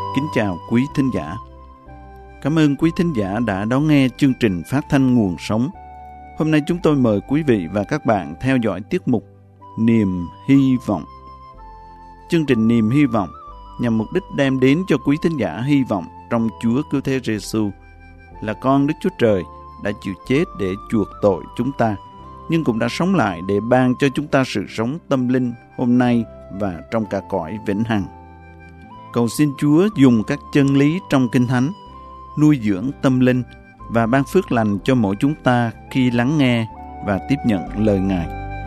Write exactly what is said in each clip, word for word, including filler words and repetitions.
Kính chào quý thính giả. Cảm ơn quý thính giả đã đón nghe chương trình phát thanh Nguồn Sống. Hôm nay chúng tôi mời quý vị và các bạn theo dõi tiết mục Niềm Hy Vọng. Chương trình Niềm Hy Vọng nhằm mục đích đem đến cho quý thính giả hy vọng trong Chúa Cứu Thế Giêsu là con Đức Chúa Trời đã chịu chết để chuộc tội chúng ta, nhưng cũng đã sống lại để ban cho chúng ta sự sống tâm linh hôm nay và trong cả cõi vĩnh hằng. Cầu xin Chúa dùng các chân lý trong Kinh Thánh nuôi dưỡng tâm linh và ban phước lành cho mỗi chúng ta khi lắng nghe và tiếp nhận lời Ngài.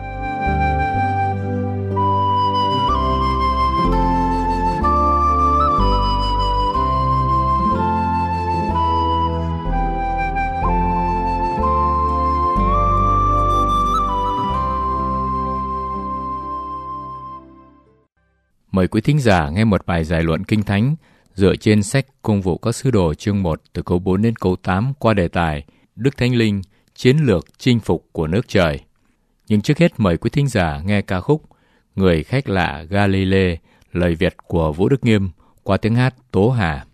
Mời quý thính giả nghe một bài giải luận Kinh Thánh dựa trên sách Công vụ các sứ đồ chương một từ câu bốn đến câu tám qua đề tài Đức Thánh Linh, chiến lược chinh phục của nước trời. Nhưng trước hết mời quý thính giả nghe ca khúc Người khách lạ Galilee, lời Việt của Vũ Đức Nghiêm qua tiếng hát Tố Hà.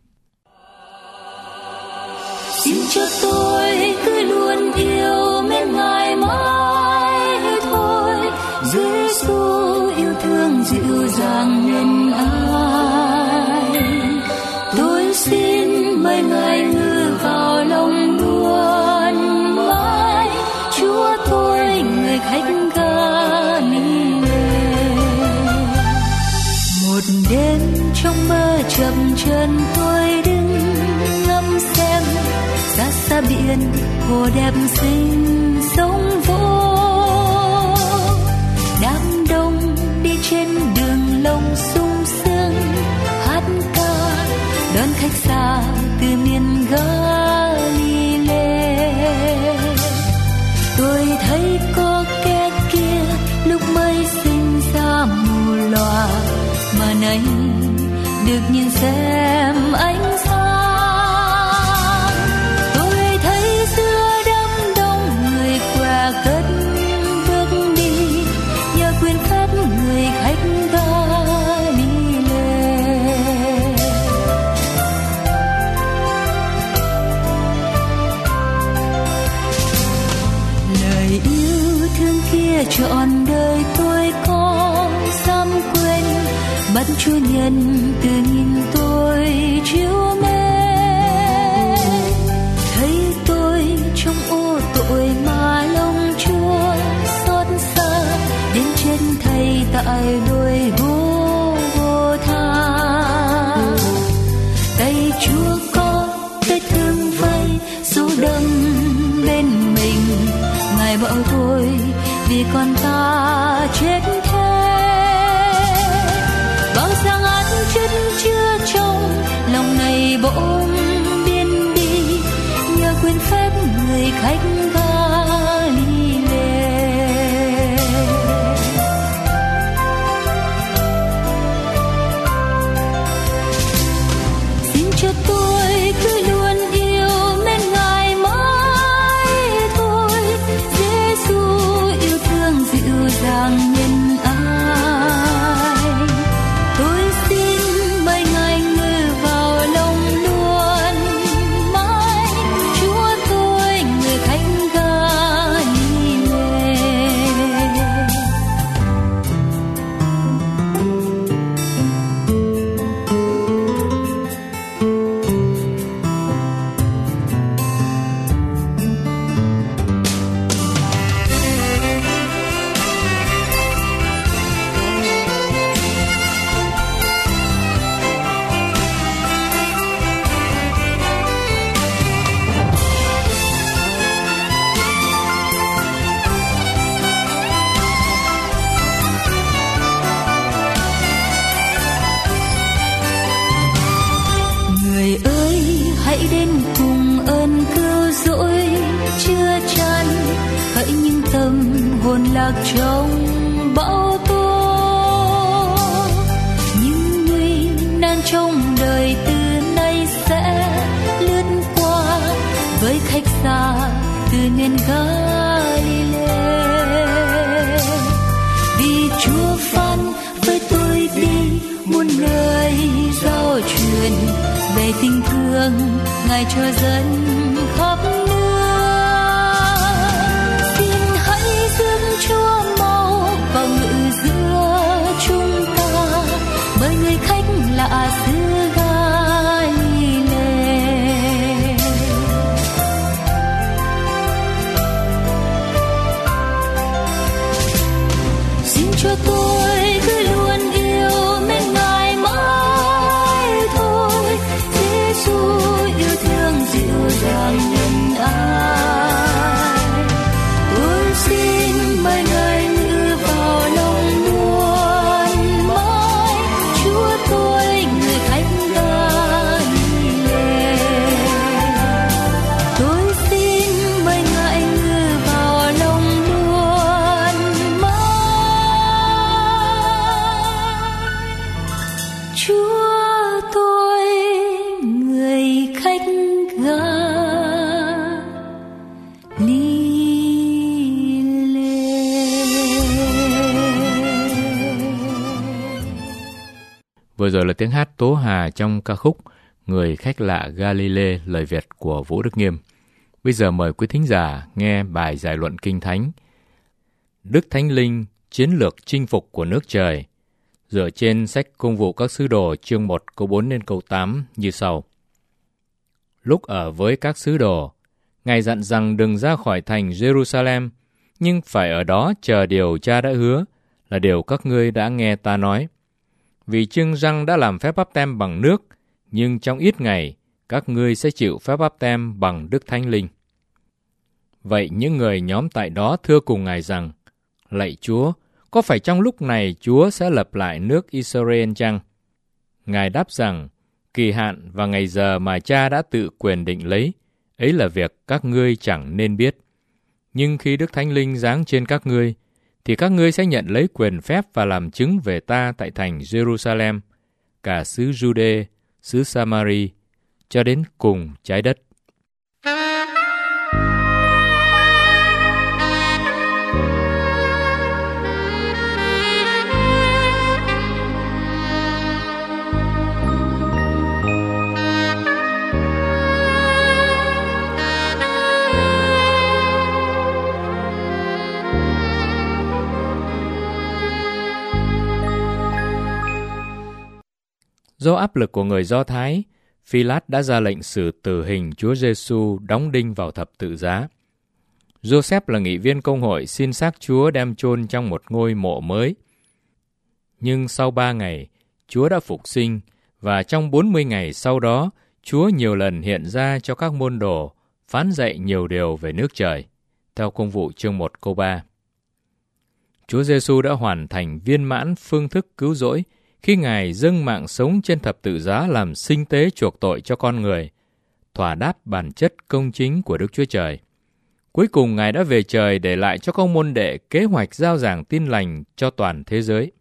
Xin cho tôi cứ luôn yêu mến Ngài mãi thôi, Giêsu yêu thương dịu dàng nhân ái. Tôi xin mời Ngài ngự vào lòng luôn mãi, Chúa tôi người khách Galilee. Một đêm trong mơ chập chân tôi đứng ngắm xem xa xa biển hồ đẹp xinh sóng vỗ. Đám đông đi trên đường lông sung sướng hát ca đón khách xa từ miền Galilee. Tôi thấy có kẻ kia lúc mới sinh ra mù lòa, mà nay được nhìn xem ánh sáng. Tôi thấy giữa đám đông người què cất bước đi, nhờ quyền phép người khách Galilee. Lời yêu thương kia trọn đời tôi có dám quên, bắt Chúa nhân từ nhìn tôi chiếu mến. Thấy tôi trong ô tội mà lòng Chúa xót xa, đến chết thay tại đôi vô vô tha. Tay Chúa có vết thương vây dấu đâm bên mình, Ngài bảo tôi vì con ta chết thế. Bao giang án chân chưa trong lòng này bỗng biến đi, nhờ quyền phép người khách Galilee. Xin cho tôi cứ luôn yêu mến Ngài mãi thôi, Giêsu yêu thương dịu dàng nhân ái. Tôi xin mời Ngài ngự vào lòng luôn mãi, Chúa tôi người khách Galilee. Người ơi hãy đến cùng ơn cứu rỗi chưa chan, hỡi những tâm hồn lạc trong bão tố. Những nguy nan trong đời từ nay sẽ lướt qua, với khách xa từ miền Galilee. Vì Chúa phán với tôi đi muôn nơi giao truyền, đầy tình thương, Ngài cho dân khắp nước. Xin hãy dâng Chúa mau vào ngự giữa chúng ta, bởi người khách lạ xứ Galile. Xin cho tôi cứ luôn yêu mến Ngài mãi thôi. Giêsu yêu thương dịu dàng nhân ái, tôi xin mời Ngài ngự vào lòng muôn mãi. Chúa tôi người khách Galile, tôi xin mời Ngài ngự vào lòng muôn mãi. Chúa tôi người khách Vừa rồi là tiếng hát tố hà trong ca khúc Người khách lạ Galile, lời Việt của Vũ Đức Nghiêm. Bây giờ mời quý thính giả nghe bài giải luận Kinh Thánh Đức Thánh Linh, chiến lược chinh phục của nước trời, dựa trên sách Công vụ các sứ đồ chương một câu bốn đến câu tám như sau. Lúc ở với các sứ đồ, Ngài dặn rằng đừng ra khỏi thành Jerusalem, nhưng phải ở đó chờ điều Cha đã hứa, là điều các ngươi đã nghe ta nói. Vì chưng răng đã làm phép báp têm bằng nước, nhưng trong ít ngày, các ngươi sẽ chịu phép báp têm bằng Đức Thánh Linh. Vậy những người nhóm tại đó thưa cùng Ngài rằng, lạy Chúa, có phải trong lúc này Chúa sẽ lập lại nước Israel chăng? Ngài đáp rằng, kỳ hạn và ngày giờ mà Cha đã tự quyền định lấy, ấy là việc các ngươi chẳng nên biết. Nhưng khi Đức Thánh Linh giáng trên các ngươi, thì các ngươi sẽ nhận lấy quyền phép và làm chứng về ta tại thành Jerusalem, cả xứ Jude, xứ Samari, cho đến cùng trái đất. Do áp lực của người Do Thái, Phi-lát đã ra lệnh xử tử hình Chúa Giêsu đóng đinh vào thập tự giá. Joseph là nghị viên công hội xin xác Chúa đem chôn trong một ngôi mộ mới. Nhưng sau ba ngày, Chúa đã phục sinh, và trong bốn mươi ngày sau đó, Chúa nhiều lần hiện ra cho các môn đồ, phán dạy nhiều điều về nước trời, theo Công vụ chương một câu ba. Chúa Giêsu đã hoàn thành viên mãn phương thức cứu rỗi khi Ngài dâng mạng sống trên thập tự giá làm sinh tế chuộc tội cho con người, thỏa đáp bản chất công chính của Đức Chúa Trời. Cuối cùng Ngài đã về trời để lại cho các môn đệ kế hoạch rao giảng tin lành cho toàn thế giới.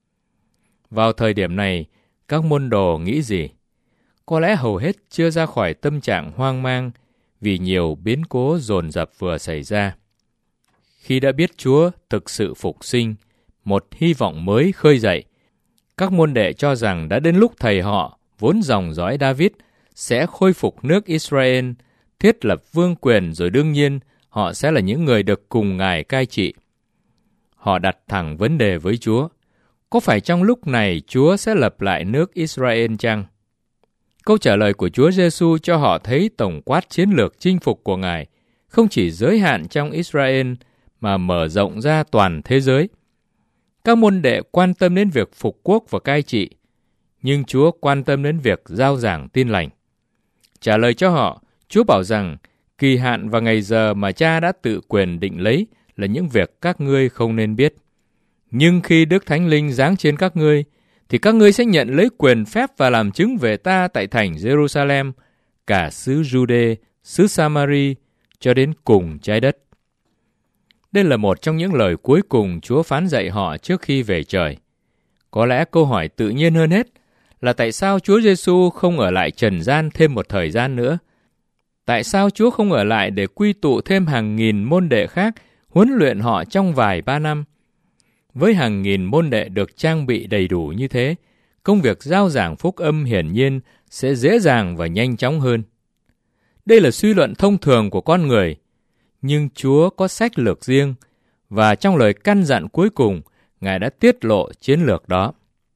Vào thời điểm này, các môn đồ nghĩ gì? Có lẽ hầu hết chưa ra khỏi tâm trạng hoang mang vì nhiều biến cố dồn dập vừa xảy ra. Khi đã biết Chúa thực sự phục sinh, một hy vọng mới khơi dậy, các môn đệ cho rằng đã đến lúc thầy họ, vốn dòng dõi David, sẽ khôi phục nước Israel, thiết lập vương quyền, rồi đương nhiên họ sẽ là những người được cùng Ngài cai trị. Họ đặt thẳng vấn đề với Chúa, có phải trong lúc này Chúa sẽ lập lại nước Israel chăng? Câu trả lời của Chúa Giêsu cho họ thấy tổng quát chiến lược chinh phục của Ngài không chỉ giới hạn trong Israel mà mở rộng ra toàn thế giới. Các môn đệ quan tâm đến việc phục quốc và cai trị, nhưng Chúa quan tâm đến việc rao giảng tin lành. Trả lời cho họ, Chúa bảo rằng kỳ hạn và ngày giờ mà Cha đã tự quyền định lấy là những việc các ngươi không nên biết. Nhưng khi Đức Thánh Linh giáng trên các ngươi, thì các ngươi sẽ nhận lấy quyền phép và làm chứng về ta tại thành Jerusalem, cả xứ Jude, xứ Samari, cho đến cùng trái đất. Đây là một trong những lời cuối cùng Chúa phán dạy họ trước khi về trời. Có lẽ câu hỏi tự nhiên hơn hết là tại sao Chúa Giêsu không ở lại trần gian thêm một thời gian nữa? Tại sao Chúa không ở lại để quy tụ thêm hàng nghìn môn đệ khác, huấn luyện họ trong vài ba năm? Với hàng nghìn môn đệ được trang bị đầy đủ như thế, công việc rao giảng phúc âm hiển nhiên sẽ dễ dàng và nhanh chóng hơn. Đây là suy luận thông thường của con người, nhưng Chúa có sách lược riêng, và trong lời căn dặn cuối cùng, Ngài đã tiết lộ chiến lược đó.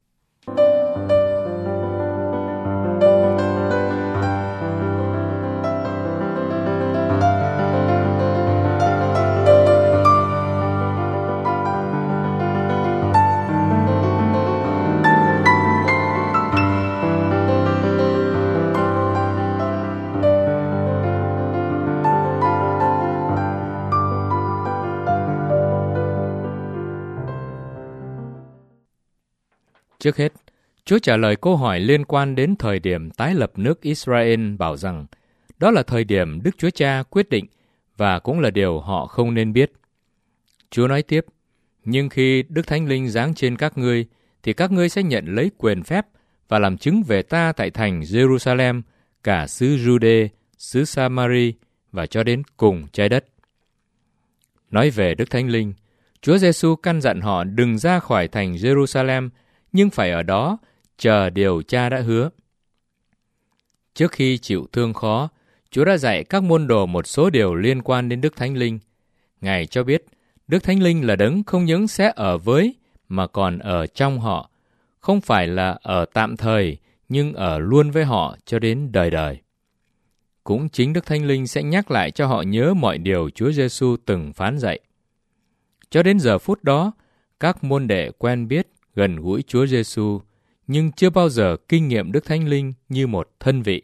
Trước hết, Chúa trả lời câu hỏi liên quan đến thời điểm tái lập nước Israel bảo rằng đó là thời điểm Đức Chúa Cha quyết định và cũng là điều họ không nên biết. Chúa nói tiếp, nhưng khi Đức Thánh Linh giáng trên các ngươi, thì các ngươi sẽ nhận lấy quyền phép và làm chứng về ta tại thành Jerusalem, cả xứ Jude, xứ Samari và cho đến cùng trái đất. Nói về Đức Thánh Linh, Chúa Giêsu căn dặn họ đừng ra khỏi thành Jerusalem, nhưng phải ở đó chờ điều Cha đã hứa. Trước khi chịu thương khó, Chúa đã dạy các môn đồ một số điều liên quan đến Đức Thánh Linh. Ngài cho biết, Đức Thánh Linh là đấng không những sẽ ở với, mà còn ở trong họ, không phải là ở tạm thời, nhưng ở luôn với họ cho đến đời đời. Cũng chính Đức Thánh Linh sẽ nhắc lại cho họ nhớ mọi điều Chúa Giêsu từng phán dạy. Cho đến giờ phút đó, các môn đệ quen biết, gần gũi Chúa Giêsu, nhưng chưa bao giờ kinh nghiệm Đức Thánh Linh như một thân vị.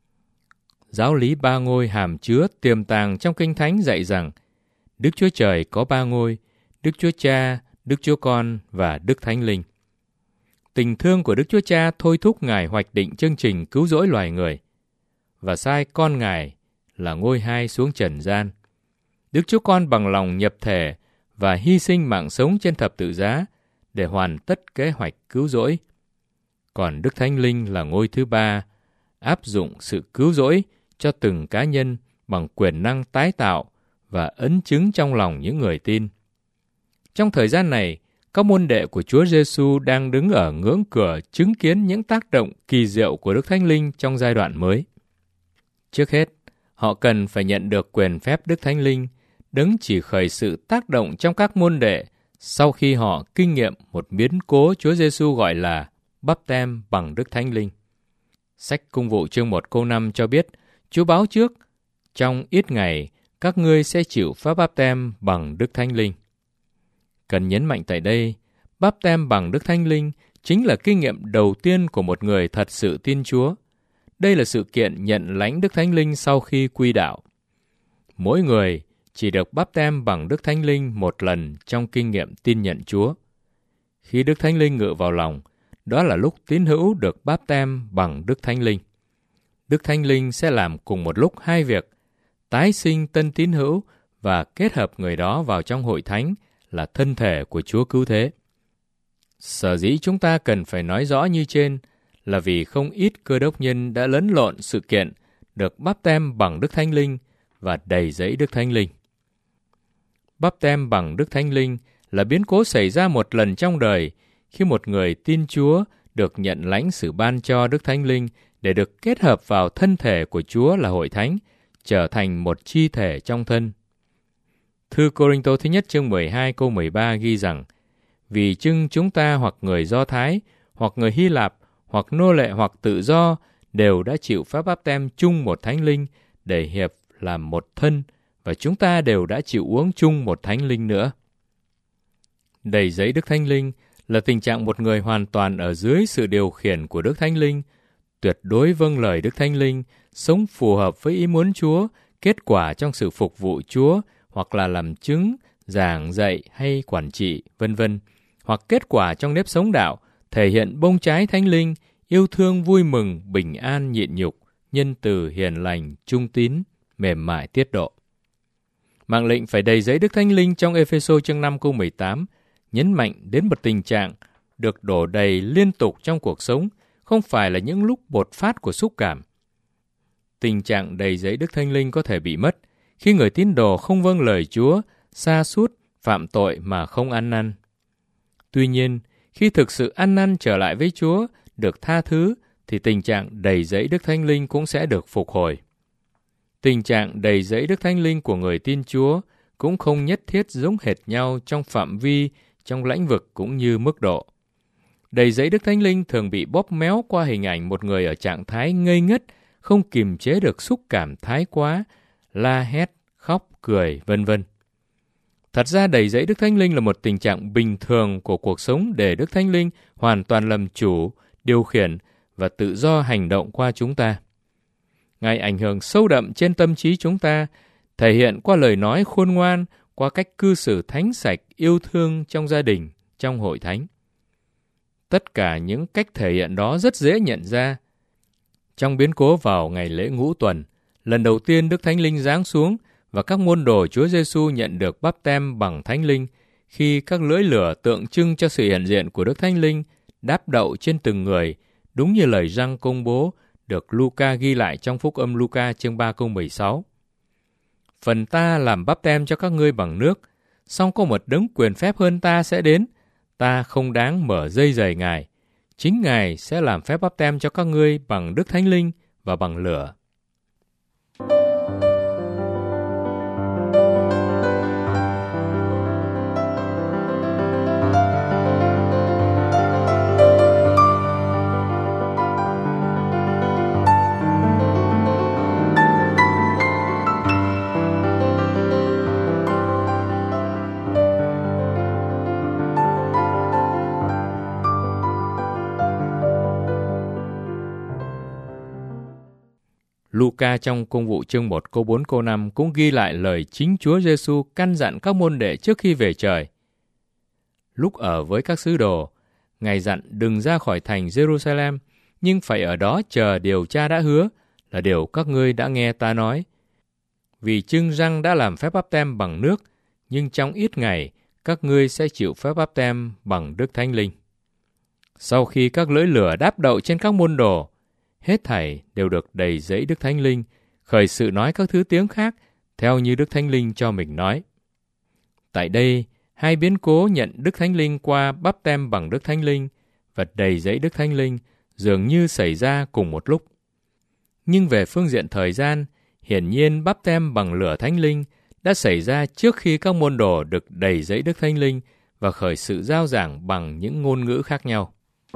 Giáo lý ba ngôi hàm chứa tiềm tàng trong Kinh Thánh dạy rằng Đức Chúa Trời có ba ngôi, Đức Chúa Cha, Đức Chúa Con và Đức Thánh Linh. Tình thương của Đức Chúa Cha thôi thúc Ngài hoạch định chương trình cứu rỗi loài người và sai con Ngài là ngôi hai xuống trần gian. Đức Chúa Con bằng lòng nhập thể và hy sinh mạng sống trên thập tự giá để hoàn tất kế hoạch cứu rỗi. Còn Đức Thánh Linh là ngôi thứ ba, áp dụng sự cứu rỗi cho từng cá nhân bằng quyền năng tái tạo và ấn chứng trong lòng những người tin. Trong thời gian này, các môn đệ của Chúa Giêsu đang đứng ở ngưỡng cửa chứng kiến những tác động kỳ diệu của Đức Thánh Linh trong giai đoạn mới. Trước hết, họ cần phải nhận được quyền phép Đức Thánh Linh, đấng chỉ khởi sự tác động trong các môn đệ sau khi họ kinh nghiệm một biến cố Chúa Giêsu gọi là báp têm bằng Đức Thánh Linh. Sách Công vụ chương một câu năm cho biết, Chúa báo trước, trong ít ngày, các ngươi sẽ chịu phép báp têm bằng Đức Thánh Linh. Cần nhấn mạnh tại đây, báp têm bằng Đức Thánh Linh chính là kinh nghiệm đầu tiên của một người thật sự tin Chúa. Đây là sự kiện nhận lãnh Đức Thánh Linh sau khi quy đạo. Mỗi người chỉ được báp têm bằng Đức Thánh Linh một lần trong kinh nghiệm tin nhận Chúa. Khi Đức Thánh Linh ngự vào lòng, đó là lúc tín hữu được báp têm bằng Đức Thánh Linh. Đức Thánh Linh sẽ làm cùng một lúc hai việc, tái sinh tân tín hữu và kết hợp người đó vào trong hội thánh là thân thể của Chúa cứu thế. Sở dĩ chúng ta cần phải nói rõ như trên là vì không ít cơ đốc nhân đã lẫn lộn sự kiện được báp têm bằng Đức Thánh Linh và đầy dẫy Đức Thánh Linh. Báp têm bằng Đức Thánh Linh là biến cố xảy ra một lần trong đời khi một người tin Chúa được nhận lãnh sự ban cho Đức Thánh Linh để được kết hợp vào thân thể của Chúa là hội thánh, trở thành một chi thể trong thân. Thư Cô-rinh-tô thứ nhất chương mười hai câu mười ba ghi rằng, vì chưng chúng ta hoặc người Do Thái, hoặc người Hy Lạp, hoặc nô lệ hoặc tự do, đều đã chịu phép báp têm chung một Thánh Linh để hiệp làm một thân, và chúng ta đều đã chịu uống chung một Thánh Linh nữa. Đầy dẫy Đức Thánh Linh là tình trạng một người hoàn toàn ở dưới sự điều khiển của Đức Thánh Linh, tuyệt đối vâng lời Đức Thánh Linh, sống phù hợp với ý muốn Chúa, kết quả trong sự phục vụ Chúa, hoặc là làm chứng, giảng dạy hay quản trị, vân vân, hoặc kết quả trong nếp sống đạo, thể hiện bông trái Thánh Linh, yêu thương vui mừng, bình an nhịn nhục, nhân từ hiền lành, trung tín, mềm mại tiết độ. Mạng lệnh phải đầy dẫy Đức Thánh Linh trong Ê-phê-sô chương năm câu mười tám nhấn mạnh đến một tình trạng được đổ đầy liên tục trong cuộc sống, không phải là những lúc bột phát của xúc cảm. Tình trạng đầy dẫy Đức Thánh Linh có thể bị mất khi người tín đồ không vâng lời Chúa, sa sút, phạm tội mà không ăn năn. Tuy nhiên, khi thực sự ăn năn trở lại với Chúa, được tha thứ, thì tình trạng đầy dẫy Đức Thánh Linh cũng sẽ được phục hồi. Tình trạng đầy dẫy Đức Thánh Linh của người tin Chúa cũng không nhất thiết giống hệt nhau trong phạm vi, trong lãnh vực cũng như mức độ. Đầy dẫy Đức Thánh Linh thường bị bóp méo qua hình ảnh một người ở trạng thái ngây ngất, không kiềm chế được xúc cảm thái quá, la hét, khóc, cười, vân vân. Thật ra đầy dẫy Đức Thánh Linh là một tình trạng bình thường của cuộc sống để Đức Thánh Linh hoàn toàn làm chủ, điều khiển và tự do hành động qua chúng ta. Ngài ảnh hưởng sâu đậm trên tâm trí chúng ta, thể hiện qua lời nói khôn ngoan, qua cách cư xử thánh sạch, yêu thương trong gia đình, trong hội thánh. Tất cả những cách thể hiện đó rất dễ nhận ra. Trong biến cố vào ngày lễ Ngũ Tuần, lần đầu tiên Đức Thánh Linh giáng xuống và các môn đồ Chúa Giêsu nhận được báp têm bằng Thánh Linh khi các lưỡi lửa tượng trưng cho sự hiện diện của Đức Thánh Linh đáp đậu trên từng người, đúng như lời Giăng công bố được Luca ghi lại trong Phúc âm Luca chương ba câu mười sáu. Phần ta làm báp têm cho các ngươi bằng nước, song có một đấng quyền phép hơn ta sẽ đến, ta không đáng mở dây giày Ngài. Chính Ngài sẽ làm phép báp têm cho các ngươi bằng Đức Thánh Linh và bằng lửa. Luca trong Công vụ chương một câu bốn câu năm cũng ghi lại lời chính Chúa Giêsu căn dặn các môn đệ trước khi về trời. Lúc ở với các sứ đồ, Ngài dặn đừng ra khỏi thành Jerusalem, nhưng phải ở đó chờ điều Cha đã hứa, là điều các ngươi đã nghe ta nói. Vì chưng răng đã làm phép báp têm bằng nước, nhưng trong ít ngày các ngươi sẽ chịu phép báp têm bằng Đức Thánh Linh. Sau khi các lưỡi lửa đáp đậu trên các môn đồ, hết thảy đều được đầy dẫy Đức Thánh Linh, khởi sự nói các thứ tiếng khác, theo như Đức Thánh Linh cho mình nói. Tại đây, hai biến cố nhận Đức Thánh Linh qua báp têm bằng Đức Thánh Linh và đầy dẫy Đức Thánh Linh dường như xảy ra cùng một lúc. Nhưng về phương diện thời gian, hiển nhiên báp têm bằng lửa Thánh Linh đã xảy ra trước khi các môn đồ được đầy dẫy Đức Thánh Linh và khởi sự giao giảng bằng những ngôn ngữ khác nhau.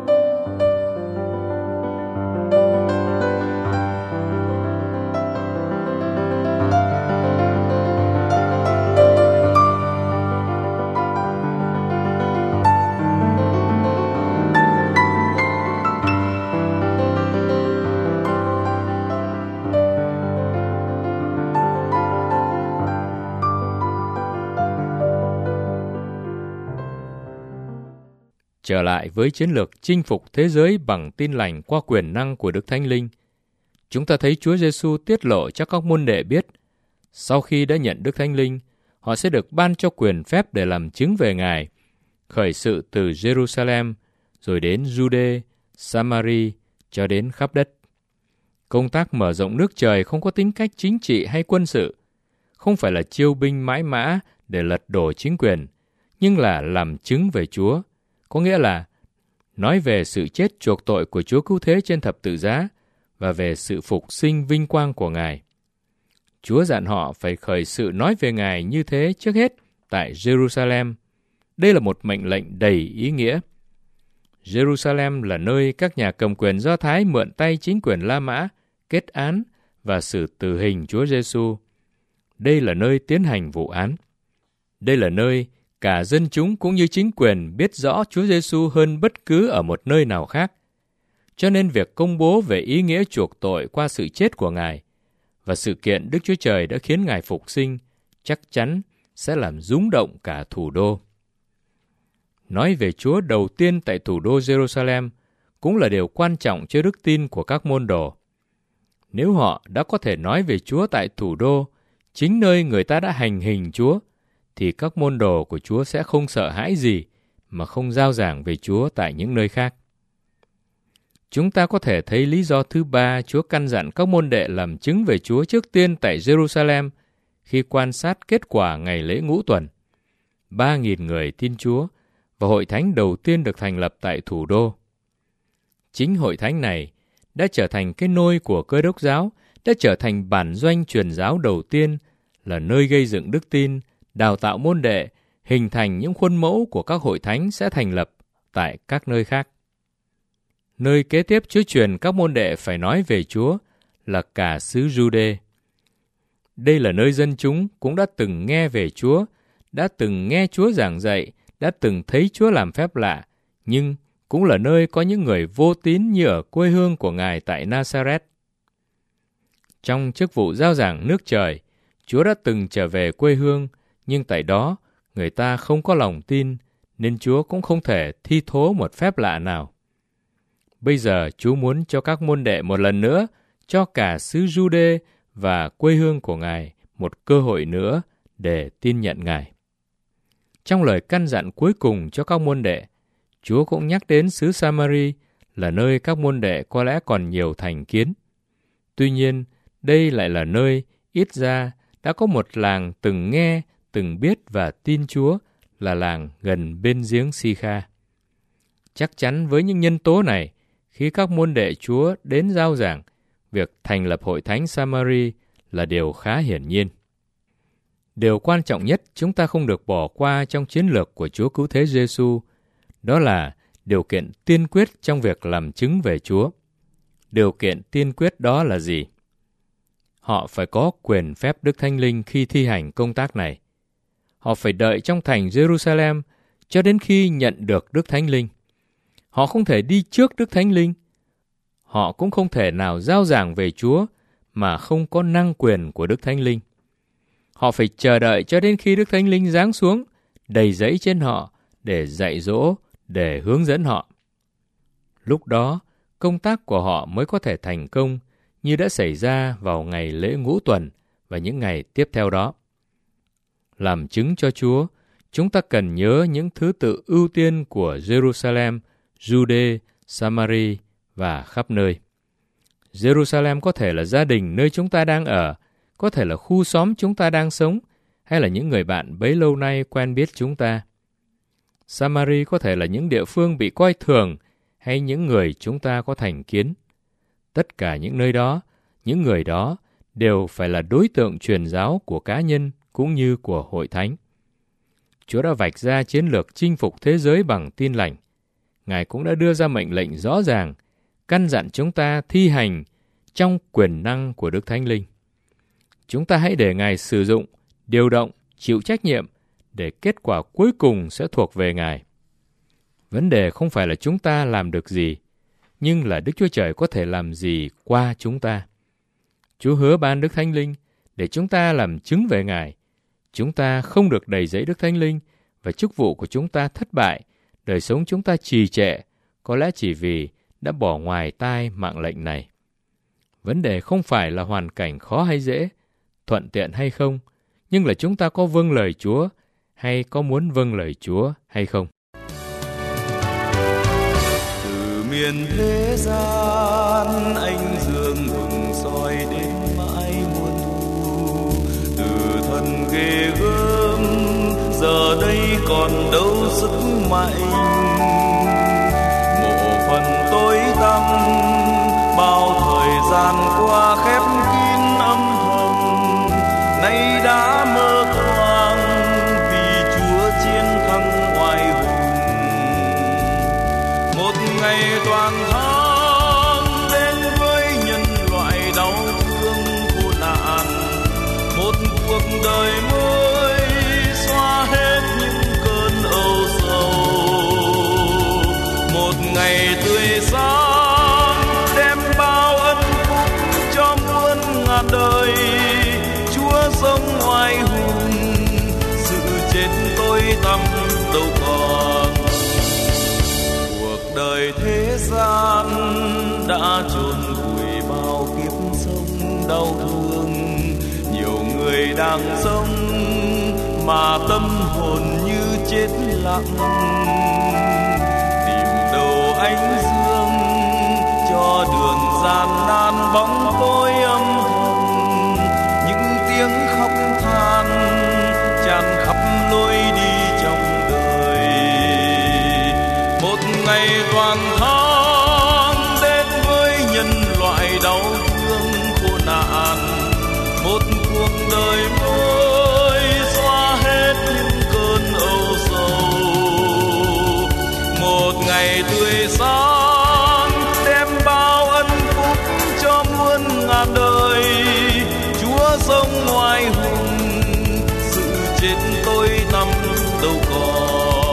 Trở lại với chiến lược chinh phục thế giới bằng tin lành qua quyền năng của Đức Thánh Linh, chúng ta thấy Chúa Giêsu tiết lộ cho các môn đệ biết, sau khi đã nhận Đức Thánh Linh, họ sẽ được ban cho quyền phép để làm chứng về Ngài, khởi sự từ Jerusalem, rồi đến Jude, Samari, cho đến khắp đất. Công tác mở rộng nước trời không có tính cách chính trị hay quân sự, không phải là chiêu binh mãi mã để lật đổ chính quyền, nhưng là làm chứng về Chúa, có nghĩa là nói về sự chết chuộc tội của Chúa Cứu Thế trên thập tự giá và về sự phục sinh vinh quang của Ngài. Chúa dặn họ phải khởi sự nói về Ngài như thế trước hết tại Jerusalem. Đây là một mệnh lệnh đầy ý nghĩa. Jerusalem là nơi các nhà cầm quyền Do Thái mượn tay chính quyền La Mã, kết án và xử tử hình Chúa Giêsu. Đây là nơi tiến hành vụ án. Đây là nơi cả dân chúng cũng như chính quyền biết rõ Chúa Giêsu hơn bất cứ ở một nơi nào khác. Cho nên việc công bố về ý nghĩa chuộc tội qua sự chết của Ngài và sự kiện Đức Chúa Trời đã khiến Ngài phục sinh chắc chắn sẽ làm rung động cả thủ đô. Nói về Chúa đầu tiên tại thủ đô Jerusalem cũng là điều quan trọng cho đức tin của các môn đồ. Nếu họ đã có thể nói về Chúa tại thủ đô, chính nơi người ta đã hành hình Chúa, thì các môn đồ của Chúa sẽ không sợ hãi gì mà không rao giảng về Chúa tại những nơi khác. Chúng ta có thể thấy lý do thứ ba Chúa căn dặn các môn đệ làm chứng về Chúa trước tiên tại Jerusalem khi quan sát kết quả ngày lễ Ngũ Tuần. Ba nghìn người tin Chúa và hội thánh đầu tiên được thành lập tại thủ đô. Chính hội thánh này đã trở thành cái nôi của Cơ Đốc giáo, đã trở thành bản doanh truyền giáo đầu tiên, là nơi gây dựng đức tin, đào tạo môn đệ, hình thành những khuôn mẫu của các hội thánh sẽ thành lập tại các nơi khác. Nơi kế tiếp Chúa truyền các môn đệ phải nói về Chúa là cả xứ Giu-đê. Đây là nơi dân chúng cũng đã từng nghe về Chúa, đã từng nghe Chúa giảng dạy, đã từng thấy Chúa làm phép lạ, nhưng cũng là nơi có những người vô tín như ở quê hương của Ngài tại Nazareth. Trong chức vụ rao giảng nước trời, Chúa đã từng trở về quê hương, nhưng tại đó người ta không có lòng tin, nên Chúa cũng không thể thi thố một phép lạ nào. Bây giờ Chúa muốn cho các môn đệ một lần nữa, cho cả xứ Giu-đê và quê hương của Ngài một cơ hội nữa để tin nhận Ngài. Trong lời căn dặn cuối cùng cho các môn đệ, Chúa cũng nhắc đến xứ Sa-ma-ri là nơi các môn đệ có lẽ còn nhiều thành kiến. Tuy nhiên, đây lại là nơi ít ra đã có một làng từng nghe, từng biết và tin Chúa, là làng gần bên giếng Si-kha. Chắc chắn với những nhân tố này, khi các môn đệ Chúa đến rao giảng, việc thành lập hội thánh Sa-ma-ri là điều khá hiển nhiên. Điều quan trọng nhất chúng ta không được bỏ qua trong chiến lược của Chúa Cứu Thế Giê-xu, đó là điều kiện tiên quyết trong việc làm chứng về Chúa. Điều kiện tiên quyết đó là gì? Họ phải có quyền phép Đức Thánh Linh khi thi hành công tác này. Họ phải đợi trong thành Jerusalem cho đến khi nhận được Đức Thánh Linh. Họ không thể đi trước Đức Thánh Linh. Họ cũng không thể nào rao giảng về Chúa mà không có năng quyền của Đức Thánh Linh. Họ phải chờ đợi cho đến khi Đức Thánh Linh giáng xuống, đầy dẫy trên họ để dạy dỗ, để hướng dẫn họ. Lúc đó, công tác của họ mới có thể thành công như đã xảy ra vào ngày lễ Ngũ Tuần và những ngày tiếp theo đó. Làm chứng cho Chúa, chúng ta cần nhớ những thứ tự ưu tiên của Jerusalem, Giu-đê, Sa-ma-ri và khắp nơi. Jerusalem có thể là gia đình nơi chúng ta đang ở, có thể là khu xóm chúng ta đang sống, hay là những người bạn bấy lâu nay quen biết chúng ta. Sa-ma-ri có thể là những địa phương bị coi thường, hay những người chúng ta có thành kiến. Tất cả những nơi đó, những người đó đều phải là đối tượng truyền giáo của cá nhân cũng như của hội thánh. Chúa đã vạch ra chiến lược chinh phục thế giới bằng tin lành. Ngài cũng đã đưa ra mệnh lệnh rõ ràng, căn dặn chúng ta thi hành trong quyền năng của Đức Thánh Linh. Chúng ta hãy để Ngài sử dụng, điều động, chịu trách nhiệm để kết quả cuối cùng sẽ thuộc về Ngài. Vấn đề không phải là chúng ta làm được gì, nhưng là Đức Chúa Trời có thể làm gì qua chúng ta. Chúa hứa ban Đức Thánh Linh để chúng ta làm chứng về Ngài. Chúng ta không được đầy dẫy Đức Thánh Linh và chức vụ của chúng ta thất bại, đời sống chúng ta trì trệ, có lẽ chỉ vì đã bỏ ngoài tai mạng lệnh này. Vấn đề không phải là hoàn cảnh khó hay dễ, thuận tiện hay không, nhưng là chúng ta có vâng lời Chúa hay có muốn vâng lời Chúa hay không. Từ miền thế gian anh dương vừng soi đến mãi muôn thu, từ thân ghê gớm giờ đây còn đâu sức mạnh, mộ phần tối tăm bao thời gian qua khép kín âm thầm, nay đã mơ thoáng vì Chúa chiến thắng oai hùng. Một ngày toàn thắng đến với nhân loại đau thương khổ nạn, một cuộc đời mới xóa hết những cơn âu sầu, một ngày tươi sáng đem bao ân phúc cho muôn ngàn đời. Chúa sống oai hùng, sự chết tối tăm đâu còn. Cuộc đời thế gian đã chôn vùi bao kiếp sống đau thương, nhiều người đang sống mà tâm hồn như chết lặng, tìm đâu ánh dương cho đường gian nan bóng tối âm thầm, những tiếng khóc than tràn khắp lối đi trong đời. Một ngày toàn thắng đến với nhân ngày tươi sáng đem bao ân phúc cho muôn ngàn đời. Chúa sống ngoài hùng, sự chết tôi nằm đâu còn.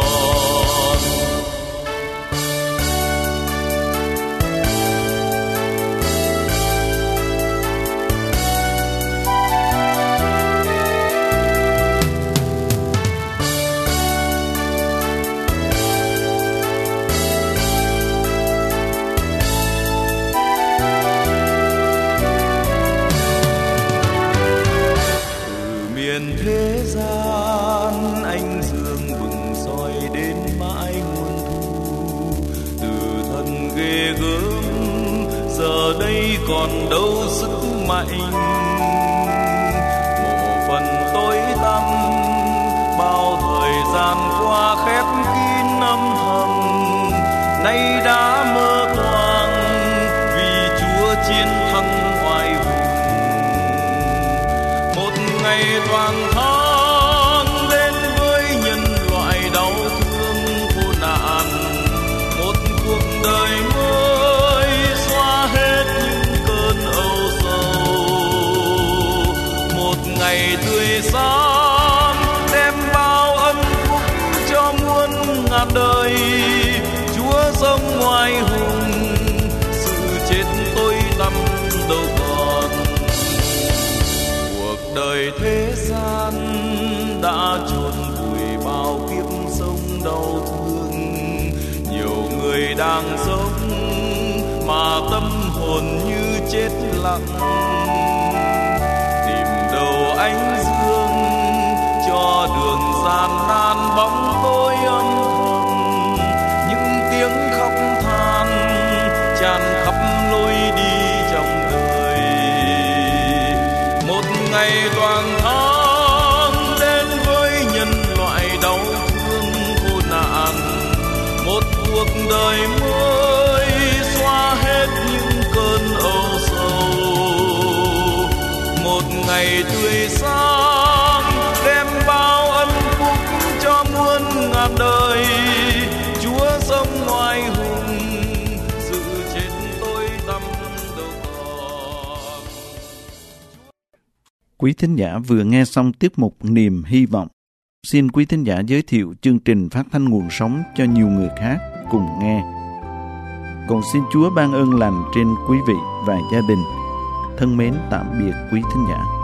Thế gian anh dương vừng soi đến mãi muôn thu, từ thân ghê gớm giờ đây còn đâu sức mạnh. Mộ phần tối tăm bao thời gian qua khép kín âm thầm, nay đã mơ toang vì Chúa chiến thắng oai hùng. Một ngày toàn thắng đến với nhân loại đau thương khổ nạn, một cuộc đời mới xóa hết những cơn âu sầu. Một ngày tươi sáng đem bao ân phúc cho muôn ngàn đời. Chúa sống ngoài hùng, sự chết tối tăm đâu còn. Cuộc đời thế gian đã chôn vùi bao kiếp sống đau thương. Nhiều người đang sống mà tâm hồn như chết lặng. Tìm đầu ánh dương cho đường gian nan bóng tối âm thầm. Những tiếng khóc than tràn khắp lối đi trong đời. Một ngày toàn thắng đến với nhân loại đau thương khổ nạn, một cuộc đời mới xóa hết những cơn âu sầu. Một ngày tươi sáng đem bao ân phúc cho muôn ngàn đời. Chúa sống ngoài hùng, sự chết tôi tăm đâu còn. Quý thính giả vừa nghe xong tiết mục Niềm Hy Vọng. Xin quý thính giả giới thiệu chương trình phát thanh nguồn sống cho nhiều người khác cùng nghe. Còn xin Chúa ban ơn lành trên quý vị và gia đình. Thân mến tạm biệt quý thính giả.